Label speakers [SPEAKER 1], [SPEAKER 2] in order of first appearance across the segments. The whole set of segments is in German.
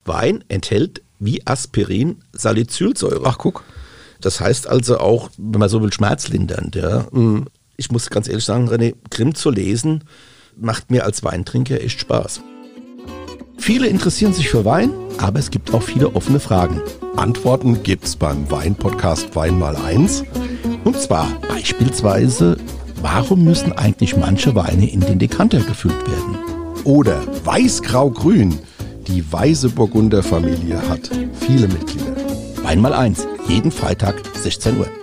[SPEAKER 1] Wein enthält wie Aspirin Salicylsäure.
[SPEAKER 2] Ach, guck.
[SPEAKER 1] Das heißt also auch, wenn man so will, schmerzlindernd. Ja. Ich muss ganz ehrlich sagen, René, Grimm zu lesen, macht mir als Weintrinker echt Spaß. Viele interessieren sich für Wein, aber es gibt auch viele offene Fragen.
[SPEAKER 2] Antworten gibt's beim Wein-Podcast Wein mal eins.
[SPEAKER 1] Und zwar beispielsweise, warum müssen eigentlich manche Weine in den Dekanter gefüllt werden?
[SPEAKER 2] Oder Weiß-Grau-Grün. Die Weiße Burgunder Familie hat viele Mitglieder.
[SPEAKER 1] Wein mal eins, jeden Freitag 16 Uhr.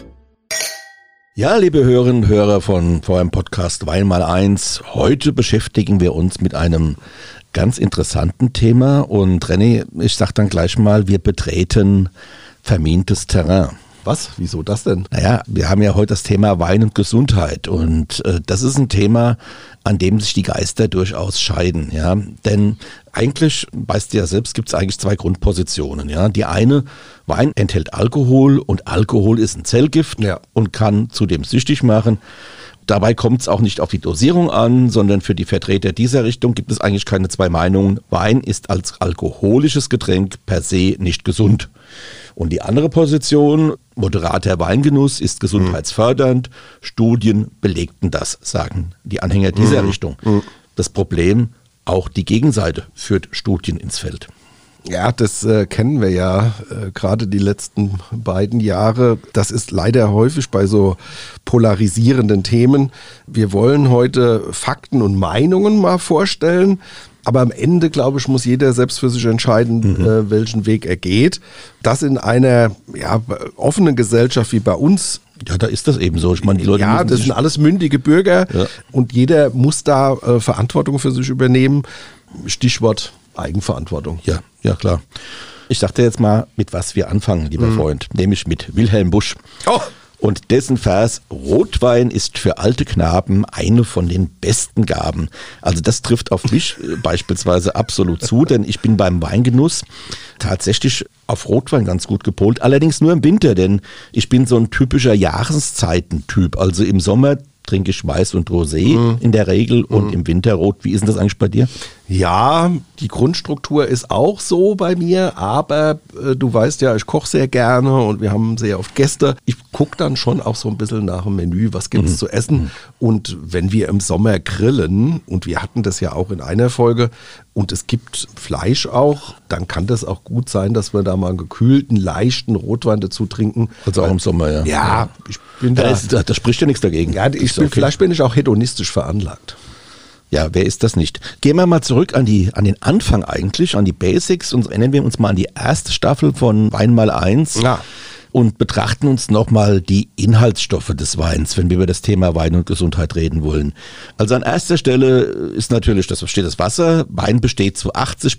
[SPEAKER 1] Ja, liebe Hörerinnen und Hörer von eurem Podcast Wein mal eins. Heute beschäftigen wir uns mit einem ganz interessanten Thema. Und René, ich sag dann gleich mal, wir betreten vermintes Terrain.
[SPEAKER 2] Was? Wieso das denn?
[SPEAKER 1] Naja, wir haben ja heute das Thema Wein und Gesundheit. Und das ist ein Thema, an dem sich die Geister durchaus scheiden. Ja? Denn eigentlich, weißt du ja selbst, gibt es eigentlich zwei Grundpositionen. Ja? Die eine, Wein enthält Alkohol und Alkohol ist ein Zellgift und kann zudem süchtig machen. Dabei kommt es auch nicht auf die Dosierung an, sondern für die Vertreter dieser Richtung gibt es eigentlich keine zwei Meinungen. Wein ist als alkoholisches Getränk per se nicht gesund. Und die andere Position, moderater Weingenuss ist gesundheitsfördernd. Studien belegten das, sagen die Anhänger dieser Richtung. Das Problem, auch die Gegenseite führt Studien ins Feld.
[SPEAKER 2] Ja, das kennen wir ja gerade die letzten beiden Jahre. Das ist leider häufig bei so polarisierenden Themen. Wir wollen heute Fakten und Meinungen mal vorstellen. Aber am Ende, glaube ich, muss jeder selbst für sich entscheiden, welchen Weg er geht. Das in einer offenen Gesellschaft wie bei uns.
[SPEAKER 1] Ja, da ist das eben so. Ich meine, die Leute
[SPEAKER 2] das sind alles mündige Bürger und jeder muss da Verantwortung für sich übernehmen. Stichwort Eigenverantwortung.
[SPEAKER 1] Ja, klar. Ich sag dir jetzt mal, mit was wir anfangen, lieber Freund. Nämlich mit Wilhelm Busch.
[SPEAKER 2] Oh.
[SPEAKER 1] Und dessen Vers, Rotwein ist für alte Knaben eine von den besten Gaben. Also das trifft auf mich beispielsweise absolut zu, denn ich bin beim Weingenuss tatsächlich auf Rotwein ganz gut gepolt. Allerdings nur im Winter, denn ich bin so ein typischer Jahreszeitentyp. Also im Sommer trinke ich Weiß und Rosé in der Regel und im Winter Rot. Wie ist denn das eigentlich bei dir?
[SPEAKER 2] Ja, die Grundstruktur ist auch so bei mir, aber du weißt ja, ich koche sehr gerne und wir haben sehr oft Gäste. Ich gucke dann schon auch so ein bisschen nach dem Menü, was gibt es zu essen. Und wenn wir im Sommer grillen, und wir hatten das ja auch in einer Folge, und es gibt Fleisch auch, dann kann das auch gut sein, dass wir da mal einen gekühlten, leichten Rotwein dazu trinken.
[SPEAKER 1] Also auch im Sommer, ja.
[SPEAKER 2] Ja, ich bin
[SPEAKER 1] da spricht ja nichts dagegen.
[SPEAKER 2] Ja, vielleicht bin ich auch hedonistisch veranlagt.
[SPEAKER 1] Ja, wer ist das nicht? Gehen wir mal zurück an den Anfang eigentlich, an die Basics und erinnern wir uns mal an die erste Staffel von Wein mal eins.
[SPEAKER 2] Ja.
[SPEAKER 1] Und betrachten uns nochmal die Inhaltsstoffe des Weins, wenn wir über das Thema Wein und Gesundheit reden wollen. Also an erster Stelle ist natürlich, steht das Wasser. Wein besteht zu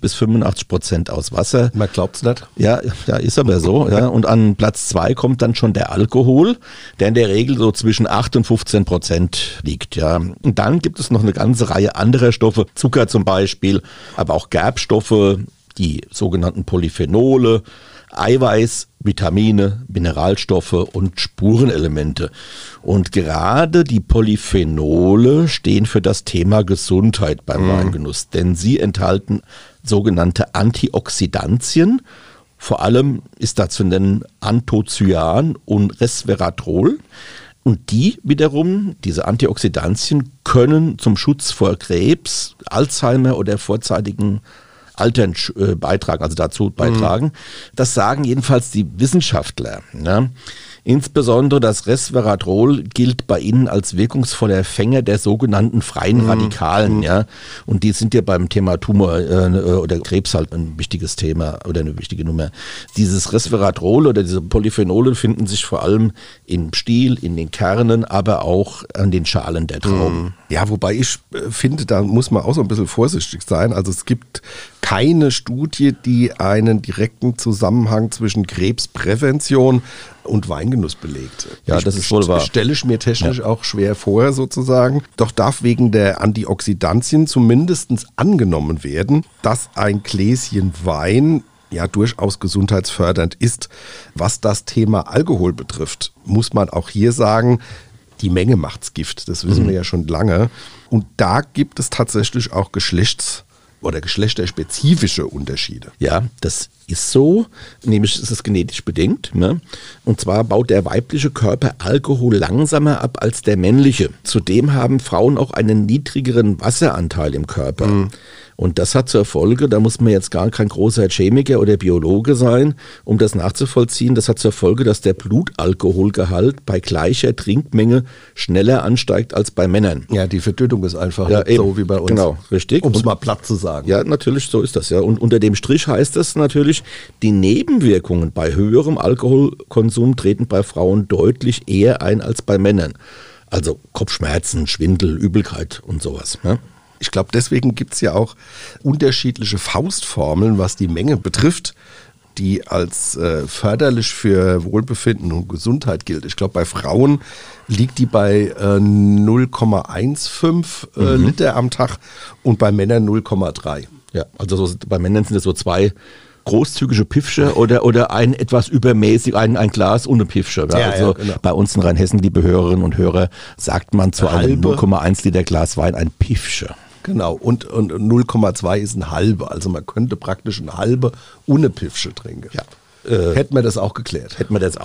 [SPEAKER 1] 80-85% aus Wasser.
[SPEAKER 2] Man glaubt's nicht.
[SPEAKER 1] Ja, ist aber so. Ja. Und an Platz 2 kommt dann schon der Alkohol, der in der Regel so zwischen 8 und 15% liegt. Ja. Und dann gibt es noch eine ganze Reihe anderer Stoffe, Zucker zum Beispiel, aber auch Gerbstoffe, die sogenannten Polyphenole, Eiweiß, Vitamine, Mineralstoffe und Spurenelemente. Und gerade die Polyphenole stehen für das Thema Gesundheit beim Weingenuss, denn sie enthalten sogenannte Antioxidantien. Vor allem ist da zu nennen Anthocyan und Resveratrol. Und die wiederum, diese Antioxidantien, können zum Schutz vor Krebs, Alzheimer oder vorzeitigen Altern beitragen, also dazu beitragen. Das sagen jedenfalls die Wissenschaftler. Ja. Insbesondere das Resveratrol gilt bei ihnen als wirkungsvoller Fänger der sogenannten freien Radikalen. Ja. Und die sind ja beim Thema Tumor oder Krebs halt ein wichtiges Thema oder eine wichtige Nummer. Dieses Resveratrol oder diese Polyphenole finden sich vor allem im Stiel, in den Kernen, aber auch an den Schalen der Trauben.
[SPEAKER 2] Ja, wobei ich finde, da muss man auch so ein bisschen vorsichtig sein. Also es gibt keine Studie, die einen direkten Zusammenhang zwischen Krebsprävention und Weingenuss belegt.
[SPEAKER 1] Ja, das ist wohl wahr.
[SPEAKER 2] Stelle ich mir technisch auch schwer vor sozusagen. Doch darf wegen der Antioxidantien zumindest angenommen werden, dass ein Gläschen Wein ja durchaus gesundheitsfördernd ist. Was das Thema Alkohol betrifft, muss man auch hier sagen, die Menge macht's Gift. Das wissen wir ja schon lange. Und da gibt es tatsächlich auch oder geschlechterspezifische Unterschiede.
[SPEAKER 1] Ja, das ist so, nämlich ist es genetisch bedingt. Ne? Und zwar baut der weibliche Körper Alkohol langsamer ab als der männliche. Zudem haben Frauen auch einen niedrigeren Wasseranteil im Körper. Und das hat zur Folge, da muss man jetzt gar kein großer Chemiker oder Biologe sein, um das nachzuvollziehen, das hat zur Folge, dass der Blutalkoholgehalt bei gleicher Trinkmenge schneller ansteigt als bei Männern.
[SPEAKER 2] Ja, die Verdünnung ist einfach
[SPEAKER 1] Ja,
[SPEAKER 2] nicht so wie bei uns.
[SPEAKER 1] Genau, richtig.
[SPEAKER 2] Um es mal platt zu sagen.
[SPEAKER 1] Ja, natürlich, so ist das. Ja. Und unter dem Strich heißt es natürlich, die Nebenwirkungen bei höherem Alkoholkonsum treten bei Frauen deutlich eher ein als bei Männern. Also Kopfschmerzen, Schwindel, Übelkeit und sowas. Ne?
[SPEAKER 2] Ich glaube, deswegen gibt es ja auch unterschiedliche Faustformeln, was die Menge betrifft, die als förderlich für Wohlbefinden und Gesundheit gilt. Ich glaube, bei Frauen liegt die bei 0,15 Liter am Tag und bei Männern 0,3.
[SPEAKER 1] Ja, also so, bei Männern sind es so 2 großzügige Piffsche oder ein etwas übermäßig, ein Glas ohne Piffsche. Ja, also genau. Bei uns in Rheinhessen, liebe Hörerinnen und Hörer, sagt man zu einem 0,1 Liter Glas Wein ein Piffsche.
[SPEAKER 2] Genau, und 0,2 ist ein halbe. Also man könnte praktisch ein halbe ohne Piffsche trinken. Ja. Hätten wir das auch geklärt.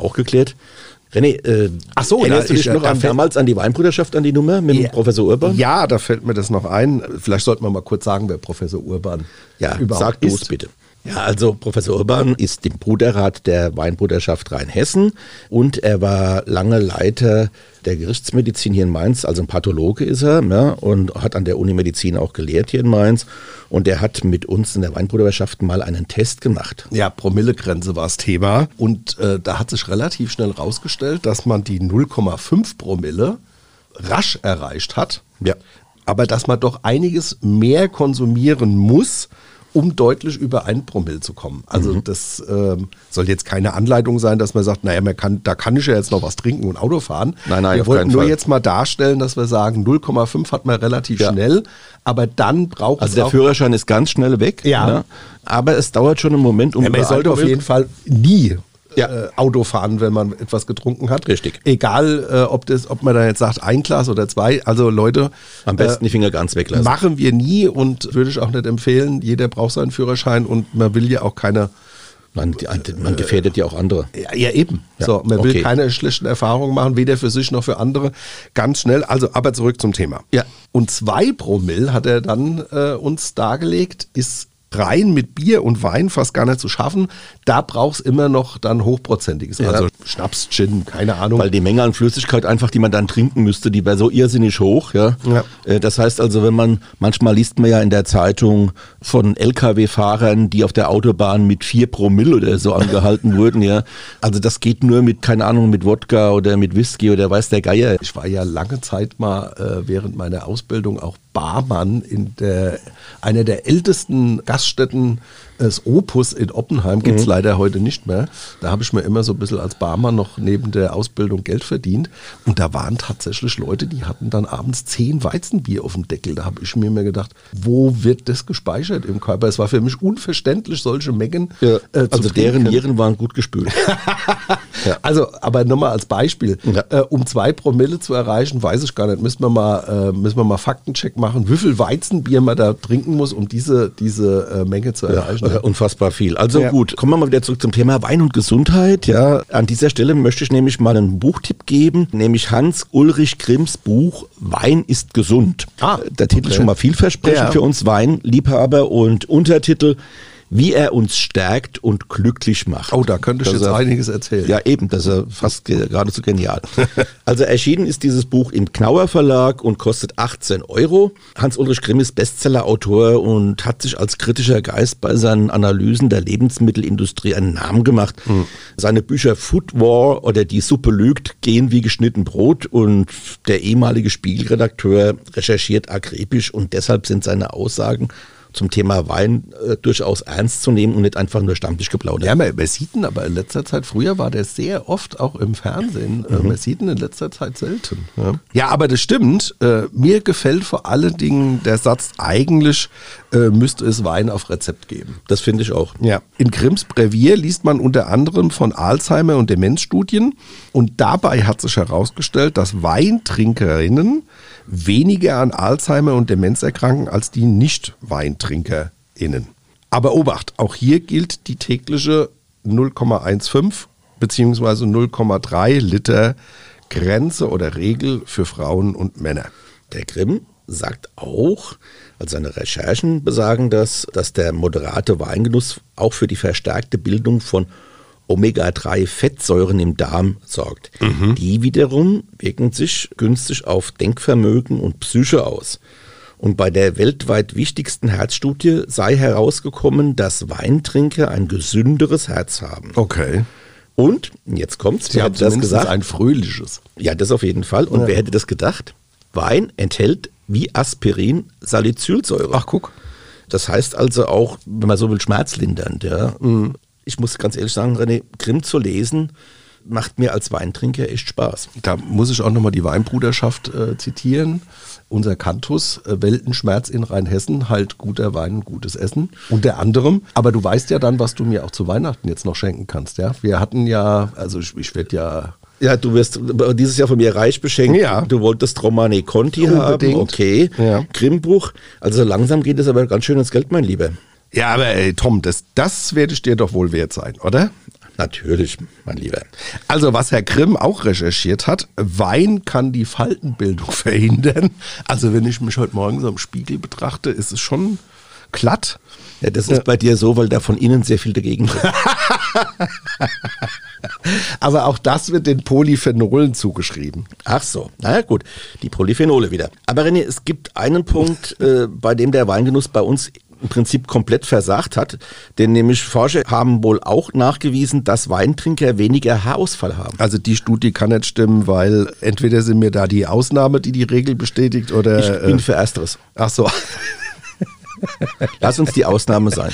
[SPEAKER 2] René, erinnerst du dich noch damals an die Weinbruderschaft, an die Nummer mit dem Professor Urban? Ja, da fällt mir das noch ein. Vielleicht sollten wir mal kurz sagen, wer Professor Urban überhaupt
[SPEAKER 1] sag ist. Bitte. Ja, also Professor Urban ist im Bruderrat der Weinbruderschaft Rheinhessen und er war lange Leiter der Gerichtsmedizin hier in Mainz, also ein Pathologe ist er, ja, und hat an der Uni Medizin auch gelehrt hier in Mainz und er hat mit uns in der Weinbruderschaft mal einen Test gemacht.
[SPEAKER 2] Ja, Promillegrenze war das Thema und da hat sich relativ schnell rausgestellt, dass man die 0,5 Promille rasch erreicht hat, aber dass man doch einiges mehr konsumieren muss, um deutlich über 1 Promille zu kommen. Also das soll jetzt keine Anleitung sein, dass man sagt, naja, da kann ich ja jetzt noch was trinken und Auto fahren.
[SPEAKER 1] Nein,
[SPEAKER 2] wir wollten nur jetzt mal darstellen, dass wir sagen, 0,5 hat man relativ schnell, aber dann braucht es
[SPEAKER 1] also der Führerschein ist ganz schnell weg, ne? Aber es dauert schon einen Moment, um
[SPEAKER 2] man sollte auf jeden Fall nie Auto fahren, wenn man etwas getrunken hat.
[SPEAKER 1] Richtig.
[SPEAKER 2] Egal, ob man da jetzt sagt, 1 Glas oder 2. Also Leute,
[SPEAKER 1] am besten die Finger ganz weglassen.
[SPEAKER 2] Machen wir nie und würde ich auch nicht empfehlen. Jeder braucht seinen Führerschein und man will ja auch keine...
[SPEAKER 1] Man gefährdet ja auch andere.
[SPEAKER 2] Ja, eben. Ja, so, man will keine schlechten Erfahrungen machen, weder für sich noch für andere. Ganz schnell. Also, aber zurück zum Thema.
[SPEAKER 1] Ja.
[SPEAKER 2] Und 2 Promille hat er dann uns dargelegt, ist rein mit Bier und Wein fast gar nicht zu schaffen. Da braucht es immer noch dann Hochprozentiges.
[SPEAKER 1] Ja.
[SPEAKER 2] Also Schnaps, Gin, keine Ahnung.
[SPEAKER 1] Weil die Menge an Flüssigkeit einfach, die man dann trinken müsste, die wäre so irrsinnig hoch. Ja? Das heißt also, manchmal liest man ja in der Zeitung von LKW-Fahrern, die auf der Autobahn mit 4 Promille oder so angehalten wurden. Ja? Also das geht nur mit, keine Ahnung, mit Wodka oder mit Whisky oder weiß der Geier.
[SPEAKER 2] Ich war ja lange Zeit mal während meiner Ausbildung auch Barmann in einer der ältesten Gaststätten des Opus in Oppenheim, gibt es leider heute nicht mehr. Da habe ich mir immer so ein bisschen als Barmann noch neben der Ausbildung Geld verdient. Und da waren tatsächlich Leute, die hatten dann abends 10 Weizenbier auf dem Deckel. Da habe ich mir immer gedacht, wo wird das gespeichert im Körper? Es war für mich unverständlich, solche Mengen
[SPEAKER 1] zu also deren Nieren waren gut gespült.
[SPEAKER 2] Also, aber nochmal als Beispiel, um 2 Promille zu erreichen, weiß ich gar nicht, müssen wir mal Faktencheck machen, wie viel Weizenbier man da trinken muss, um diese Menge zu erreichen.
[SPEAKER 1] Unfassbar viel. Also gut, kommen wir mal wieder zurück zum Thema Wein und Gesundheit. Ja, an dieser Stelle möchte ich nämlich mal einen Buchtipp geben, nämlich Hans-Ulrich Grimms Buch Wein ist gesund. Der Titel ist schon mal vielversprechend für uns Weinliebhaber und Untertitel: Wie er uns stärkt und glücklich macht.
[SPEAKER 2] Oh, da könnte ich jetzt einiges erzählen.
[SPEAKER 1] Ja, eben, das ist fast geradezu genial. Also erschienen ist dieses Buch im Knauer Verlag und kostet 18 €. Hans-Ulrich Grimm ist Bestsellerautor und hat sich als kritischer Geist bei seinen Analysen der Lebensmittelindustrie einen Namen gemacht. Seine Bücher Food War oder Die Suppe lügt gehen wie geschnitten Brot und der ehemalige Spiegelredakteur recherchiert akribisch und deshalb sind seine Aussagen zum Thema Wein durchaus ernst zu nehmen und nicht einfach nur Stammtischgeplauder.
[SPEAKER 2] Ja, man sieht ihn aber in letzter Zeit, früher war der sehr oft auch im Fernsehen, man sieht ihn in letzter Zeit selten. Ja, aber das stimmt, mir gefällt vor allen Dingen der Satz, eigentlich müsste es Wein auf Rezept geben.
[SPEAKER 1] Das finde ich auch.
[SPEAKER 2] Ja. In Grimms Brevier liest man unter anderem von Alzheimer- und Demenzstudien und dabei hat sich herausgestellt, dass Weintrinkerinnen weniger an Alzheimer und Demenz erkranken als die Nicht-WeintrinkerInnen. Aber Obacht, auch hier gilt die tägliche 0,15 bzw. 0,3 Liter Grenze oder Regel für Frauen und Männer.
[SPEAKER 1] Der Grimm sagt auch, also seine Recherchen besagen das, dass der moderate Weingenuss auch für die verstärkte Bildung von Omega-3-Fettsäuren im Darm sorgt. Die wiederum wirken sich günstig auf Denkvermögen und Psyche aus. Und bei der weltweit wichtigsten Herzstudie sei herausgekommen, dass Weintrinker ein gesünderes Herz haben.
[SPEAKER 2] Okay.
[SPEAKER 1] Und, jetzt kommt's,
[SPEAKER 2] Sie haben das gesagt, ein fröhliches.
[SPEAKER 1] Ja, das auf jeden Fall. Und wer hätte das gedacht? Wein enthält wie Aspirin Salicylsäure.
[SPEAKER 2] Ach, guck.
[SPEAKER 1] Das heißt also auch, wenn man so will, schmerzlindernd. Ja. Ich muss ganz ehrlich sagen, René, Grimm zu lesen, macht mir als Weintrinker echt Spaß.
[SPEAKER 2] Da muss ich auch nochmal die Weinbruderschaft zitieren. Unser Cantus, Weltenschmerz in Rheinhessen, halt guter Wein und gutes Essen. Unter anderem. Aber du weißt ja dann, was du mir auch zu Weihnachten jetzt noch schenken kannst. Ja? Wir hatten ja, also ich werde ja...
[SPEAKER 1] Ja, du wirst dieses Jahr von mir reich beschenkt.
[SPEAKER 2] Ja.
[SPEAKER 1] Du wolltest Romane Conti haben. Okay.
[SPEAKER 2] Ja.
[SPEAKER 1] Grimmbruch. Also langsam geht es aber ganz schön ins Geld, mein Lieber.
[SPEAKER 2] Ja, aber ey, Tom, das werde ich dir doch wohl wert sein, oder?
[SPEAKER 1] Natürlich, mein Lieber.
[SPEAKER 2] Also was Herr Grimm auch recherchiert hat, Wein kann die Faltenbildung verhindern. Also wenn ich mich heute Morgen so im Spiegel betrachte, ist es schon glatt.
[SPEAKER 1] Ja, das ist bei dir so, weil da von innen sehr viel dagegen ist.
[SPEAKER 2] Aber auch das wird den Polyphenolen zugeschrieben.
[SPEAKER 1] Ach so, na gut, die Polyphenole wieder. Aber René, es gibt einen Punkt, bei dem der Weingenuss bei uns im Prinzip komplett versagt hat, denn nämlich Forscher haben wohl auch nachgewiesen, dass Weintrinker weniger Haarausfall haben.
[SPEAKER 2] Also die Studie kann nicht stimmen, weil entweder sind mir da die Ausnahme, die die Regel bestätigt, oder...
[SPEAKER 1] Ich bin für Ersteres.
[SPEAKER 2] Ach so.
[SPEAKER 1] Lass uns die Ausnahme sein.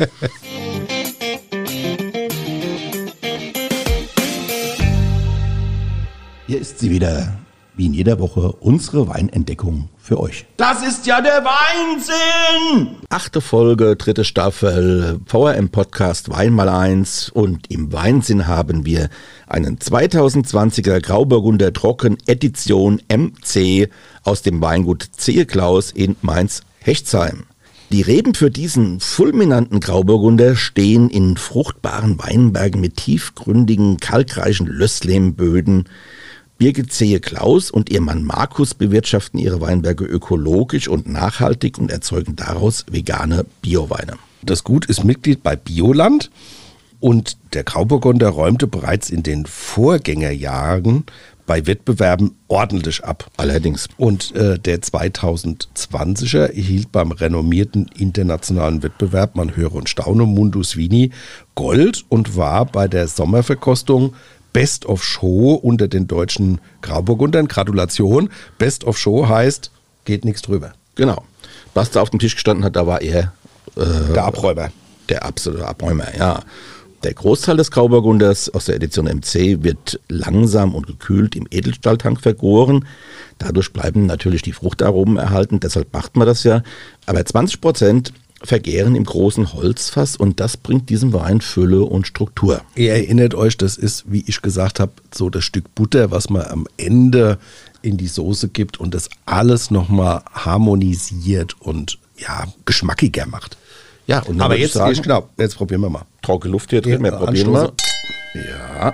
[SPEAKER 1] Hier ist sie wieder, wie in jeder Woche, unsere Weinentdeckung für euch. Das ist ja der Weinsinn! 8. Folge, 3. Staffel, VRM-Podcast Wein mal eins. Und im Weinsinn haben wir einen 2020er Grauburgunder Trocken Edition MC aus dem Weingut Zehe Klaus in Mainz-Hechtsheim. Die Reben für diesen fulminanten Grauburgunder stehen in fruchtbaren Weinbergen mit tiefgründigen, kalkreichen Lösslehmböden. Birgit Zehe Klaus und ihr Mann Markus bewirtschaften ihre Weinberge ökologisch und nachhaltig und erzeugen daraus vegane Bioweine.
[SPEAKER 2] Das Gut ist Mitglied bei Bioland und der Grauburgunder räumte bereits in den Vorgängerjahren bei Wettbewerben ordentlich ab.
[SPEAKER 1] Allerdings.
[SPEAKER 2] Und der 2020er erhielt beim renommierten internationalen Wettbewerb, man höre und staune, Mundus Vini, Gold und war bei der Sommerverkostung Best of Show unter den deutschen Grauburgundern. Gratulation. Best of Show heißt, geht nichts drüber.
[SPEAKER 1] Genau. Was da auf dem Tisch gestanden hat, da war er
[SPEAKER 2] der Abräumer.
[SPEAKER 1] Der absolute Abräumer, ja. Der Großteil des Grauburgunders aus der Edition MC wird langsam und gekühlt im Edelstahltank vergoren. Dadurch bleiben natürlich die Fruchtaromen erhalten, deshalb macht man das ja. Aber 20% vergären im großen Holzfass und das bringt diesem Wein Fülle und Struktur.
[SPEAKER 2] Ihr erinnert euch, das ist, wie ich gesagt habe, so das Stück Butter, was man am Ende in die Soße gibt und das alles nochmal harmonisiert und ja, geschmackiger macht.
[SPEAKER 1] Ja, und
[SPEAKER 2] aber jetzt, genau, jetzt probieren wir mal.
[SPEAKER 1] Trockene Luft hier drin, wir probieren mal. Ja.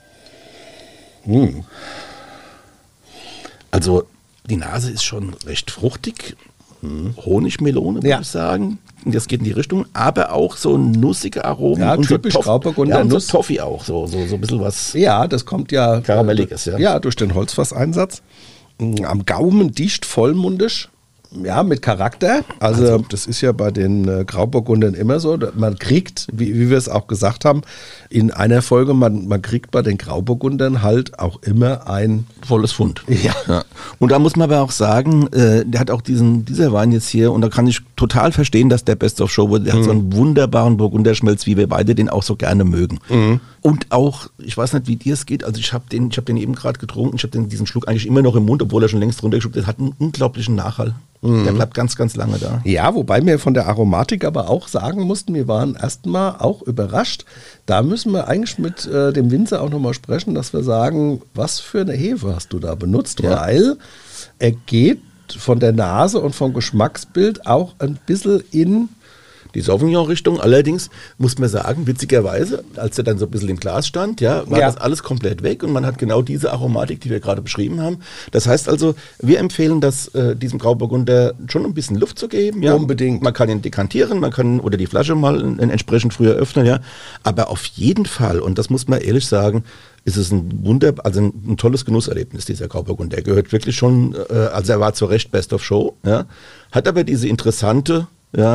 [SPEAKER 1] Also die Nase ist schon recht fruchtig. Honigmelone, würde ich sagen. Das geht in die Richtung, aber auch so nussige Aromen.
[SPEAKER 2] Ja,
[SPEAKER 1] und
[SPEAKER 2] typisch
[SPEAKER 1] so
[SPEAKER 2] Grauburgunder
[SPEAKER 1] und so
[SPEAKER 2] Nuss.
[SPEAKER 1] Toffee auch, so ein bisschen was.
[SPEAKER 2] Ja, das kommt ja
[SPEAKER 1] Karamelliges, ja.
[SPEAKER 2] Ja, durch den Holzfasseinsatz. Am Gaumen dicht, vollmundig. Ja, mit Charakter. Also das ist ja bei den Grauburgundern immer so. Man kriegt, wie wir es auch gesagt haben, in einer Folge, man kriegt bei den Grauburgundern halt auch immer ein
[SPEAKER 1] volles Pfund.
[SPEAKER 2] Ja.
[SPEAKER 1] Und da muss man aber auch sagen, der hat auch dieser Wein jetzt hier, und da kann ich total verstehen, dass der Best of Show wurde. Der hat so einen wunderbaren Burgunderschmelz, wie wir beide den auch so gerne mögen. Und auch, ich weiß nicht, wie dir es geht, also ich hab den eben gerade getrunken, ich habe diesen Schluck eigentlich immer noch im Mund, obwohl er schon längst runtergeschluckt ist. Der hat einen unglaublichen Nachhall. Der bleibt ganz, ganz lange da.
[SPEAKER 2] Ja, wobei wir von der Aromatik aber auch sagen mussten, wir waren erstmal auch überrascht. Da müssen wir eigentlich mit dem Winzer auch nochmal sprechen, dass wir sagen, was für eine Hefe hast du da benutzt, weil er geht von der Nase und vom Geschmacksbild auch ein bisschen in
[SPEAKER 1] die Sauvignon-Richtung. Allerdings muss man sagen, witzigerweise, als der dann so ein bisschen im Glas stand, war das alles komplett weg und man hat genau diese Aromatik, die wir gerade beschrieben haben. Das heißt also, wir empfehlen, diesem Grauburgunder schon ein bisschen Luft zu geben. Ja?
[SPEAKER 2] Unbedingt.
[SPEAKER 1] Man kann ihn dekantieren, man kann oder die Flasche mal entsprechend früher öffnen, ja. Aber auf jeden Fall, und das muss man ehrlich sagen, ist es ein tolles Genusserlebnis, dieser Grauburgunder. Der gehört wirklich schon, also er war zu Recht Best of Show, ja, hat aber diese interessante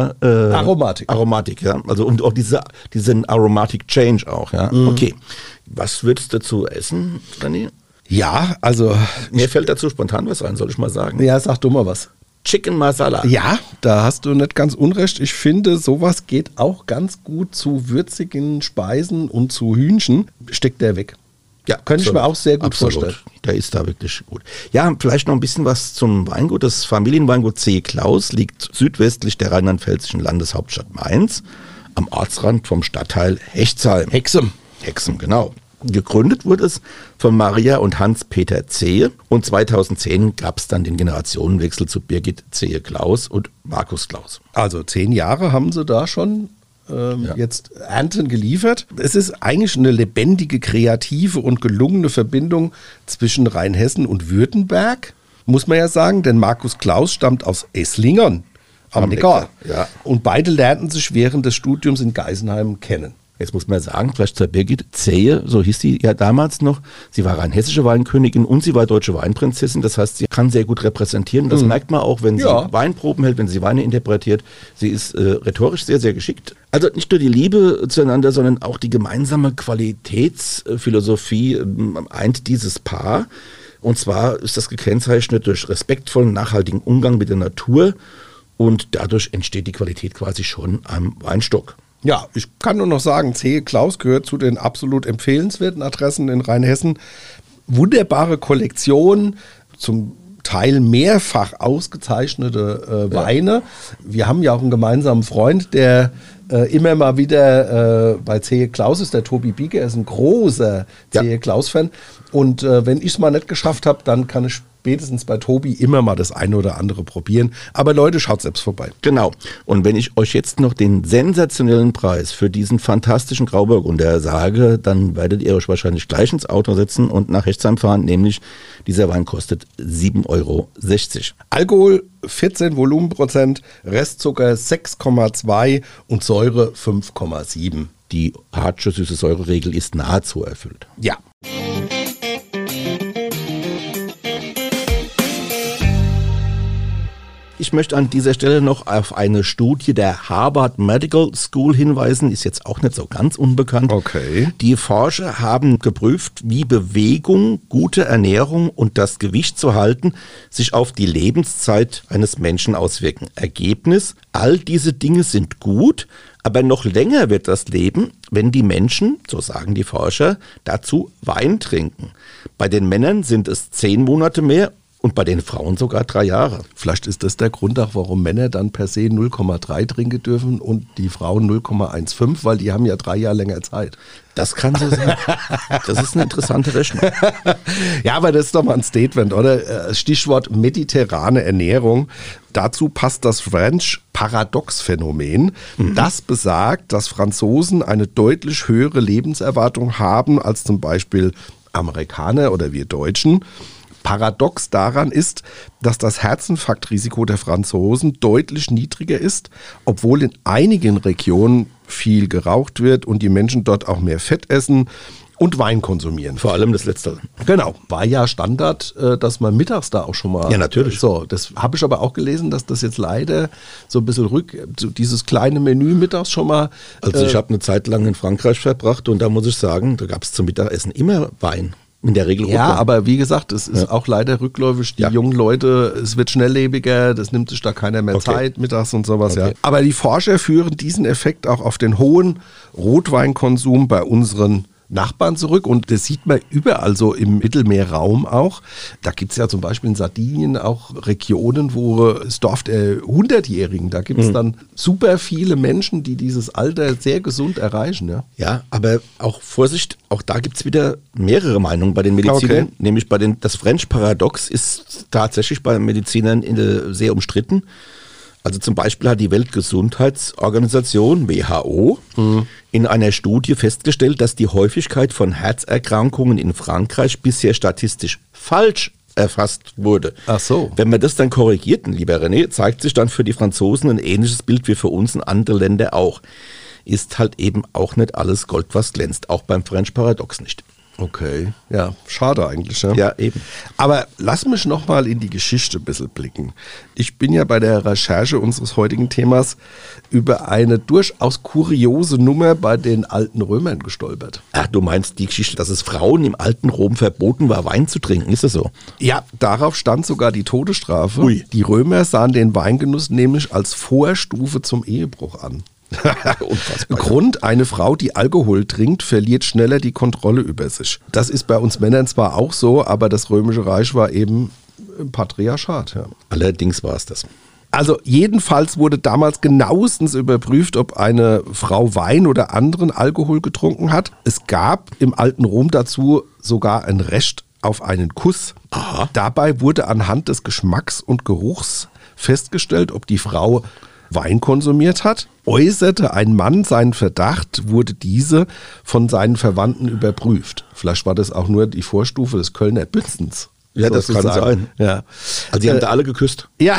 [SPEAKER 1] Aromatik, ja. Also und auch diesen Aromatic Change auch, ja. Okay. Was würdest du dazu essen, Danny?
[SPEAKER 2] Ja, also
[SPEAKER 1] mir fällt dazu spontan was ein, soll ich mal sagen.
[SPEAKER 2] Ja, sag du mal was.
[SPEAKER 1] Chicken Masala.
[SPEAKER 2] Ja, da hast du nicht ganz unrecht. Ich finde, sowas geht auch ganz gut zu würzigen Speisen und zu Hühnchen. Steckt der weg.
[SPEAKER 1] Ja,
[SPEAKER 2] könnte ich mir auch sehr gut vorstellen.
[SPEAKER 1] Der ist da wirklich gut. Ja, vielleicht noch ein bisschen was zum Weingut. Das Familienweingut C. Klaus liegt südwestlich der rheinland-pfälzischen Landeshauptstadt Mainz, am Ortsrand vom Stadtteil Hechtsheim.
[SPEAKER 2] Hexem,
[SPEAKER 1] genau. Gegründet wurde es von Maria und Hans-Peter Zehe und 2010 gab es dann den Generationenwechsel zu Birgit Zehe Klaus und Markus Klaus.
[SPEAKER 2] Also 10 Jahre haben sie da schon jetzt Ernten geliefert. Es ist eigentlich eine lebendige, kreative und gelungene Verbindung zwischen Rheinhessen und Württemberg, muss man ja sagen, denn Markus Klaus stammt aus Esslingern am Neckar.
[SPEAKER 1] Ja.
[SPEAKER 2] Und beide lernten sich während des Studiums in Geisenheim kennen.
[SPEAKER 1] Jetzt muss man sagen, vielleicht zur Birgit Zehe, so hieß sie ja damals noch, sie war rheinhessische Weinkönigin und sie war deutsche Weinprinzessin, das heißt, sie kann sehr gut repräsentieren. Das merkt man auch, wenn sie Weinproben hält, wenn sie Weine interpretiert. Sie ist rhetorisch sehr, sehr geschickt. Also nicht nur die Liebe zueinander, sondern auch die gemeinsame Qualitätsphilosophie eint dieses Paar. Und zwar ist das gekennzeichnet durch respektvollen, nachhaltigen Umgang mit der Natur und dadurch entsteht die Qualität quasi schon am Weinstock.
[SPEAKER 2] Ja, ich kann nur noch sagen, C. Klaus gehört zu den absolut empfehlenswerten Adressen in Rheinhessen. Wunderbare Kollektion, zum Teil mehrfach ausgezeichnete Weine. Wir haben ja auch einen gemeinsamen Freund, der immer mal wieder bei C. Klaus ist, der Tobi Bieger, er ist ein großer C. Klaus-Fan. Und wenn ich es mal nicht geschafft habe, dann kann ich spätestens bei Tobi immer mal das eine oder andere probieren. Aber Leute, schaut selbst vorbei.
[SPEAKER 1] Genau. Und wenn ich euch jetzt noch den sensationellen Preis für diesen fantastischen Grauburgunder sage, dann werdet ihr euch wahrscheinlich gleich ins Auto setzen und nach Hechtsheim fahren, nämlich dieser Wein kostet 7,60 Euro.
[SPEAKER 2] Alkohol 14 Volumenprozent, Restzucker 6,2 und Säure 5,7.
[SPEAKER 1] Die Hartsche süße Säureregel ist nahezu erfüllt.
[SPEAKER 2] Ja.
[SPEAKER 1] Ich möchte an dieser Stelle noch auf eine Studie der Harvard Medical School hinweisen, ist jetzt auch nicht so ganz unbekannt.
[SPEAKER 2] Okay.
[SPEAKER 1] Die Forscher haben geprüft, wie Bewegung, gute Ernährung und das Gewicht zu halten sich auf die Lebenszeit eines Menschen auswirken. Ergebnis: All diese Dinge sind gut, aber noch länger wird das Leben, wenn die Menschen, so sagen die Forscher, dazu Wein trinken. Bei den Männern sind es 10 Monate mehr. Und bei den Frauen sogar 3 Jahre.
[SPEAKER 2] Vielleicht ist das der Grund auch, warum Männer dann per se 0,3 trinken dürfen und die Frauen 0,15, weil die haben ja 3 Jahre länger Zeit.
[SPEAKER 1] Das kann so sein. Das ist eine interessante Rechnung.
[SPEAKER 2] Ja, aber das ist doch mal ein Statement, oder? Stichwort mediterrane Ernährung. Dazu passt das French-Paradox-Phänomen. Das besagt, dass Franzosen eine deutlich höhere Lebenserwartung haben als zum Beispiel Amerikaner oder wir Deutschen. Paradox daran ist, dass das Herzinfarktrisiko der Franzosen deutlich niedriger ist, obwohl in einigen Regionen viel geraucht wird und die Menschen dort auch mehr Fett essen und Wein konsumieren.
[SPEAKER 1] Vor allem das Letztere.
[SPEAKER 2] Genau. War ja Standard, dass man mittags da auch schon mal...
[SPEAKER 1] Ja, natürlich.
[SPEAKER 2] So, das habe ich aber auch gelesen, dass das jetzt leider so ein bisschen dieses kleine Menü mittags schon mal...
[SPEAKER 1] Also ich habe eine Zeit lang in Frankreich verbracht und da muss ich sagen, da gab es zum Mittagessen immer Wein. In der Regel
[SPEAKER 2] ja, aber wie gesagt, es ist auch leider rückläufig. Die jungen Leute, es wird schnelllebiger, das nimmt sich da keiner mehr Zeit mittags und sowas. Ja. Aber die Forscher führen diesen Effekt auch auf den hohen Rotweinkonsum bei unseren Nachbarn zurück und das sieht man überall so im Mittelmeerraum auch. Da gibt es ja zum Beispiel in Sardinien auch Regionen, wo es Dorf der 100-Jährigen, da gibt es dann super viele Menschen, die dieses Alter sehr gesund erreichen. Ja,
[SPEAKER 1] ja, aber auch Vorsicht, auch da gibt es wieder mehrere Meinungen bei den Medizinern, nämlich das French-Paradox ist tatsächlich bei Medizinern sehr umstritten. Also zum Beispiel hat die Weltgesundheitsorganisation, WHO, in einer Studie festgestellt, dass die Häufigkeit von Herzerkrankungen in Frankreich bisher statistisch falsch erfasst wurde.
[SPEAKER 2] Ach so.
[SPEAKER 1] Wenn man das dann korrigiert, lieber René, zeigt sich dann für die Franzosen ein ähnliches Bild wie für uns und andere Länder auch. Ist halt eben auch nicht alles Gold, was glänzt, auch beim French Paradox nicht.
[SPEAKER 2] Okay, ja, schade eigentlich. Ja,
[SPEAKER 1] ja eben.
[SPEAKER 2] Aber lass mich nochmal in die Geschichte ein bisschen blicken. Ich bin ja bei der Recherche unseres heutigen Themas über eine durchaus kuriose Nummer bei den alten Römern gestolpert.
[SPEAKER 1] Ach, du meinst die Geschichte, dass es Frauen im alten Rom verboten war, Wein zu trinken, ist das so?
[SPEAKER 2] Ja, darauf stand sogar die Todesstrafe.
[SPEAKER 1] Ui.
[SPEAKER 2] Die Römer sahen den Weingenuss nämlich als Vorstufe zum Ehebruch an.
[SPEAKER 1] Unfassbar.
[SPEAKER 2] Grund, eine Frau, die Alkohol trinkt, verliert schneller die Kontrolle über sich. Das ist bei uns Männern zwar auch so, aber das Römische Reich war eben Patriarchat. Ja.
[SPEAKER 1] Allerdings war es das.
[SPEAKER 2] Also jedenfalls wurde damals genauestens überprüft, ob eine Frau Wein oder anderen Alkohol getrunken hat. Es gab im alten Rom dazu sogar ein Recht auf einen Kuss.
[SPEAKER 1] Aha.
[SPEAKER 2] Dabei wurde anhand des Geschmacks und Geruchs festgestellt, ob die Frau Wein konsumiert hat. Äußerte ein Mann seinen Verdacht, wurde diese von seinen Verwandten überprüft. Vielleicht war das auch nur die Vorstufe des Kölner Bützens.
[SPEAKER 1] Ja, das kann sein.
[SPEAKER 2] Ja.
[SPEAKER 1] Also die haben da alle geküsst.
[SPEAKER 2] Ja,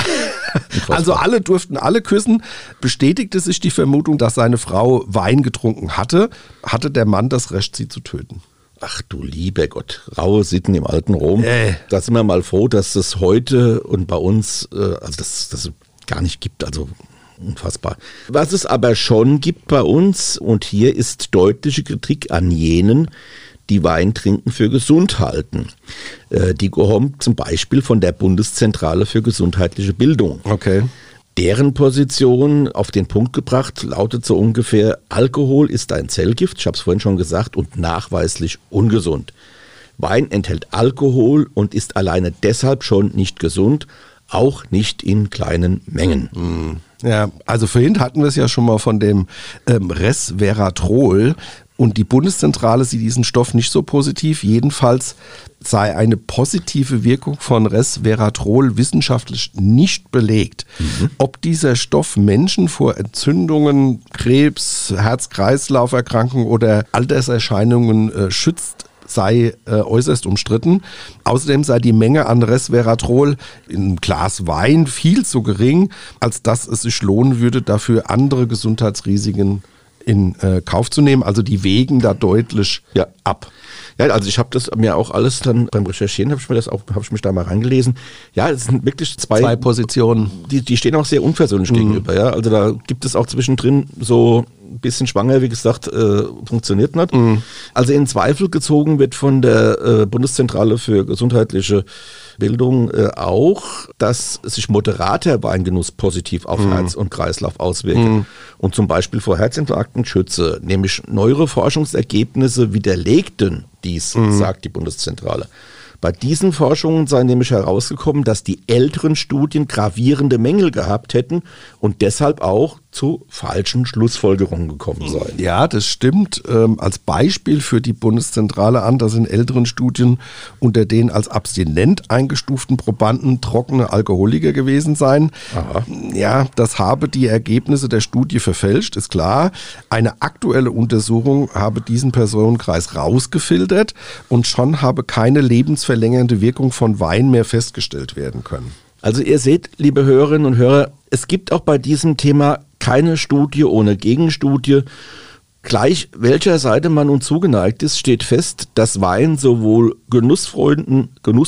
[SPEAKER 2] also alle durften alle küssen. Bestätigte sich die Vermutung, dass seine Frau Wein getrunken hatte, hatte der Mann das Recht, sie zu töten.
[SPEAKER 1] Ach du lieber Gott, raue Sitten im alten Rom. Da sind wir mal froh, dass es heute und bei uns, also das gar nicht gibt, also unfassbar. Was es aber schon gibt bei uns, und hier ist deutliche Kritik an jenen, die Wein trinken für gesund halten. Die kommen zum Beispiel von der Bundeszentrale für gesundheitliche Bildung.
[SPEAKER 2] Okay.
[SPEAKER 1] Deren Position auf den Punkt gebracht lautet so ungefähr: Alkohol ist ein Zellgift, ich habe es vorhin schon gesagt, und nachweislich ungesund. Wein enthält Alkohol und ist alleine deshalb schon nicht gesund, auch nicht in kleinen Mengen.
[SPEAKER 2] Ja, also vorhin hatten wir es ja schon mal von dem Resveratrol und die Bundeszentrale sieht diesen Stoff nicht so positiv. Jedenfalls sei eine positive Wirkung von Resveratrol wissenschaftlich nicht belegt. Ob dieser Stoff Menschen vor Entzündungen, Krebs, Herz-Kreislauf-Erkrankungen oder Alterserscheinungen schützt, sei äußerst umstritten. Außerdem sei die Menge an Resveratrol in einem Glas Wein viel zu gering, als dass es sich lohnen würde, dafür andere Gesundheitsrisiken in Kauf zu nehmen. Also die wägen da deutlich ab.
[SPEAKER 1] Ja, also ich habe das mir auch alles dann beim Recherchieren, habe ich mich da mal reingelesen. Ja, es sind wirklich zwei
[SPEAKER 2] Positionen.
[SPEAKER 1] Die stehen auch sehr unversöhnlich gegenüber. Ja, also da gibt es auch zwischendrin so ein bisschen schwanger, wie gesagt, funktioniert nicht. Also in Zweifel gezogen wird von der Bundeszentrale für gesundheitliche Bildung auch, dass sich moderater Weingenuss positiv auf Herz und Kreislauf auswirkt und zum Beispiel vor Herzinfarkten schütze. Nämlich neuere Forschungsergebnisse widerlegten dies, sagt die Bundeszentrale. Bei diesen Forschungen sei nämlich herausgekommen, dass die älteren Studien gravierende Mängel gehabt hätten und deshalb auch zu falschen Schlussfolgerungen gekommen seien.
[SPEAKER 2] Ja, das stimmt. Als Beispiel führt die Bundeszentrale an, dass in älteren Studien unter den als abstinent eingestuften Probanden trockene Alkoholiker gewesen seien.
[SPEAKER 1] Aha.
[SPEAKER 2] Ja, das habe die Ergebnisse der Studie verfälscht, ist klar. Eine aktuelle Untersuchung habe diesen Personenkreis rausgefiltert und schon habe keine lebensverlängernde Wirkung von Wein mehr festgestellt werden können.
[SPEAKER 1] Also ihr seht, liebe Hörerinnen und Hörer, es gibt auch bei diesem Thema keine Studie ohne Gegenstudie. Gleich welcher Seite man nun zugeneigt ist, steht fest, dass Wein sowohl Genussfreuden,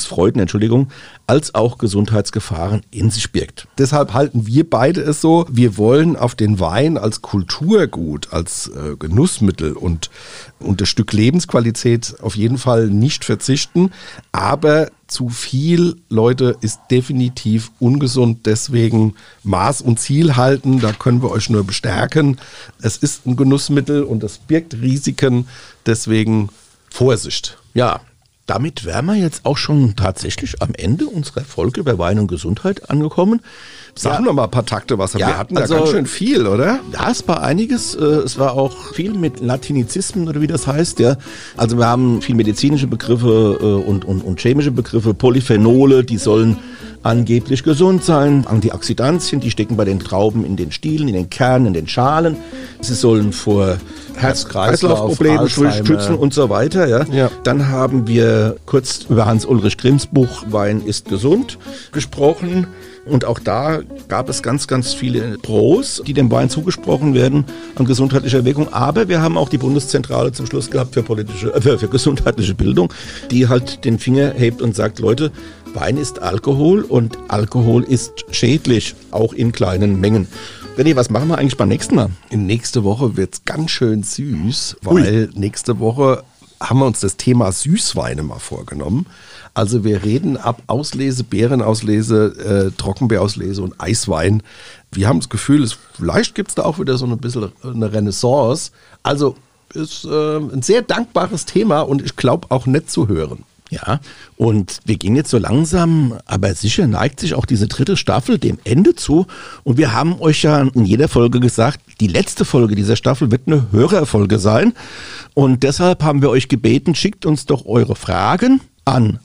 [SPEAKER 1] als auch Gesundheitsgefahren in sich birgt.
[SPEAKER 2] Deshalb halten wir beide es so, wir wollen auf den Wein als Kulturgut, als Genussmittel und das Stück Lebensqualität auf jeden Fall nicht verzichten, aber Zu viel, Leute, ist definitiv ungesund. Deswegen Maß und Ziel halten, da können wir euch nur bestärken. Es ist ein Genussmittel und es birgt Risiken. Deswegen Vorsicht.
[SPEAKER 1] Ja, damit wären wir jetzt auch schon tatsächlich am Ende unserer Folge über Wein und Gesundheit angekommen.
[SPEAKER 2] Sagen wir mal ein paar Takte, was wir hatten.
[SPEAKER 1] Also,
[SPEAKER 2] da ganz schön viel, oder?
[SPEAKER 1] Ja, es war einiges. Es war auch viel mit Latinizismen oder wie das heißt. Ja. Also wir haben viel medizinische Begriffe und chemische Begriffe. Polyphenole, die sollen angeblich gesund sein. Antioxidantien, die stecken bei den Trauben in den Stielen, in den Kernen, in den Schalen. Sie sollen vor Herz-Kreislauf-Problemen schützen und so weiter. Ja.
[SPEAKER 2] Ja.
[SPEAKER 1] Dann haben wir kurz über Hans-Ulrich Grimms Buch Wein ist gesund gesprochen. Und auch da gab es ganz, ganz viele Pros, die dem Wein zugesprochen werden an gesundheitlicher Wirkung. Aber wir haben auch die Bundeszentrale zum Schluss gehabt für gesundheitliche Bildung, die halt den Finger hebt und sagt, Leute, Wein ist Alkohol und Alkohol ist schädlich, auch in kleinen Mengen. René, was machen wir eigentlich beim nächsten Mal?
[SPEAKER 2] Nächste Woche wird es ganz schön süß, weil nächste Woche haben wir uns das Thema Süßweine mal vorgenommen. Also wir reden ab Auslese, Beerenauslese, Trockenbeerauslese und Eiswein. Wir haben das Gefühl, vielleicht gibt es da auch wieder so ein bisschen eine Renaissance. Also ist ein sehr dankbares Thema und ich glaube auch nett zu hören.
[SPEAKER 1] Ja, und wir gehen jetzt so langsam, aber sicher neigt sich auch diese 3. Staffel dem Ende zu. Und wir haben euch ja in jeder Folge gesagt, die letzte Folge dieser Staffel wird eine Hörerfolge sein. Und deshalb haben wir euch gebeten, schickt uns doch eure Fragen an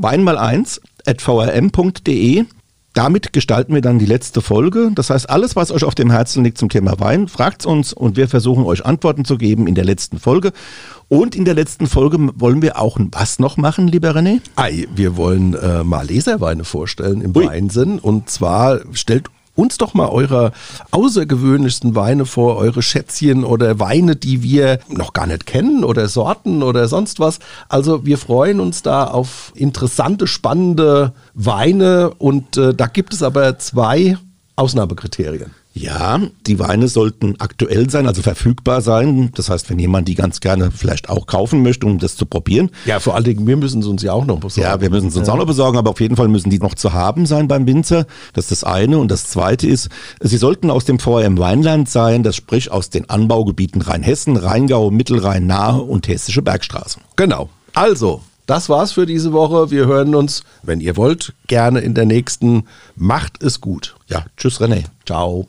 [SPEAKER 1] weinmal1@vrm.de. Damit gestalten wir dann die letzte Folge. Das heißt, alles, was euch auf dem Herzen liegt zum Thema Wein, fragt's uns und wir versuchen euch Antworten zu geben in der letzten Folge. Und in der letzten Folge wollen wir auch was noch machen, lieber René?
[SPEAKER 2] Wir wollen mal Leserweine vorstellen im Weinsinn. Und zwar stellt uns doch mal eure außergewöhnlichsten Weine vor, eure Schätzchen oder Weine, die wir noch gar nicht kennen oder Sorten oder sonst was. Also wir freuen uns da auf interessante, spannende Weine und da gibt es aber 2 Ausnahmekriterien.
[SPEAKER 1] Ja, die Weine sollten aktuell sein, also verfügbar sein. Das heißt, wenn jemand die ganz gerne vielleicht auch kaufen möchte, um das zu probieren.
[SPEAKER 2] Ja, vor allen Dingen, wir müssen sie uns ja auch noch besorgen.
[SPEAKER 1] Ja, wir müssen sie uns auch noch besorgen, aber auf jeden Fall müssen die noch zu haben sein beim Winzer. Das ist das eine. Und das zweite ist, sie sollten aus dem VRM Weinland sein, das sprich aus den Anbaugebieten Rheinhessen, Rheingau, Mittelrhein, Nahe und Hessische Bergstraßen.
[SPEAKER 2] Genau. Also, das war's für diese Woche. Wir hören uns, wenn ihr wollt, gerne in der nächsten. Macht es gut.
[SPEAKER 1] Ja, tschüss René.
[SPEAKER 2] Ciao.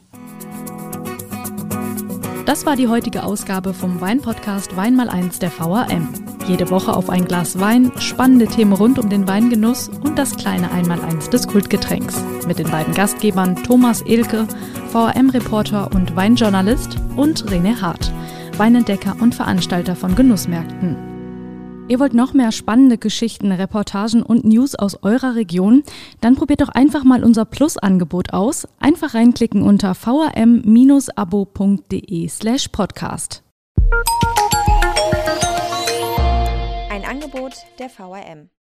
[SPEAKER 3] Das war die heutige Ausgabe vom Weinpodcast Weinmal1 der VRM. Jede Woche auf ein Glas Wein, spannende Themen rund um den Weingenuss und das kleine Einmaleins des Kultgetränks. Mit den beiden Gastgebern Thomas Elke, VRM-Reporter und Weinjournalist, und René Hart, Weinentdecker und Veranstalter von Genussmärkten. Ihr wollt noch mehr spannende Geschichten, Reportagen und News aus eurer Region? Dann probiert doch einfach mal unser Plus-Angebot aus. Einfach reinklicken unter vrm-abo.de/podcast.
[SPEAKER 4] Ein Angebot der VRM.